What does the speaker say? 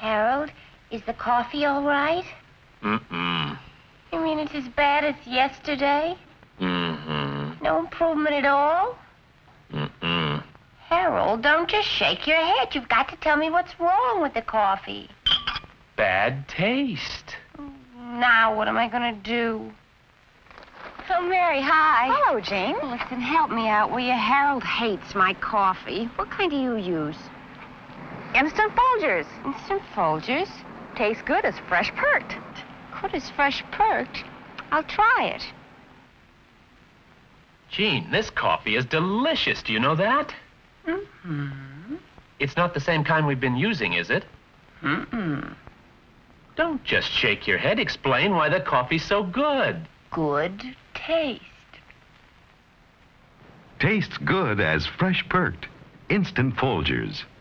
Harold, is the coffee all right? Mm-mm. You mean it's as bad as yesterday? Mm-hmm. No improvement at all? Mm-mm. Harold, don't just shake your head. You've got to tell me what's wrong with the coffee. Bad taste. Now what am I going to do? Oh, Mary, hi. Hello, Jean. Listen, help me out, will you? Harold hates my coffee. What kind do you use? Instant Folgers. Instant Folgers? Tastes good as fresh perked. Good as fresh perked. I'll try it. Jean, this coffee is delicious. Do you know that? Mm-hmm. It's not the same kind we've been using, is it? Mm-mm. Don't just shake your head. Explain why the coffee's so good. Good taste. Tastes good as fresh perked. Instant Folgers.